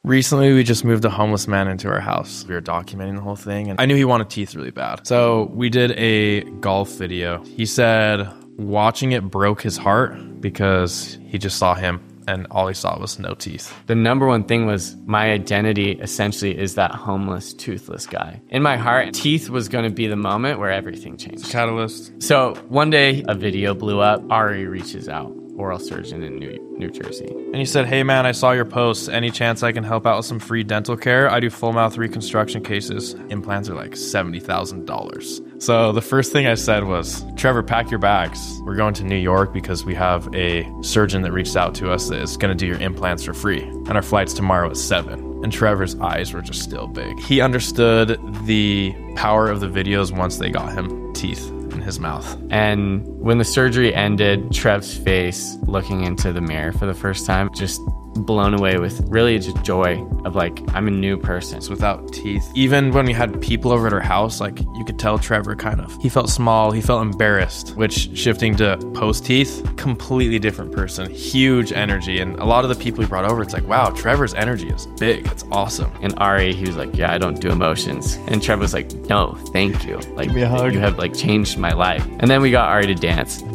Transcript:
Recently, we just moved a homeless man into our house. We were documenting the whole thing, and I knew he wanted teeth really bad. So we did a golf video. He said watching it broke his heart because he just saw him and all he saw was no teeth. The number one thing was my identity essentially is that homeless, toothless guy. In my heart, teeth was going to be the moment where everything changed. Catalyst. So one day, a video blew up. Ari reaches out, oral surgeon in New Jersey. And he said, hey man, I saw your posts. Any chance I can help out with some free dental care? I do full mouth reconstruction cases. Implants are like $70,000. So the first thing I said was, Trevor, pack your bags. We're going to New York because we have a surgeon that reached out to us that is going to do your implants for free. And our flight's tomorrow at 7. And Trevor's eyes were just still big. He understood the power of the videos once they got him teeth in his mouth. And when the surgery ended, Trev's face looking into the mirror for the first time, just blown away with really just joy of like, I'm a new person. So without teeth, even when we had people over at our house, like you could tell Trevor he felt small, he felt embarrassed, which shifting to post teeth, completely different person, huge energy. And a lot of the people we brought over, it's like, wow, Trevor's energy is big. It's awesome. And Ari, he was like, yeah, I don't do emotions. And Trevor was like, no, thank you. Like, give me a hug. You have like changed my life. And then we got Ari to dance.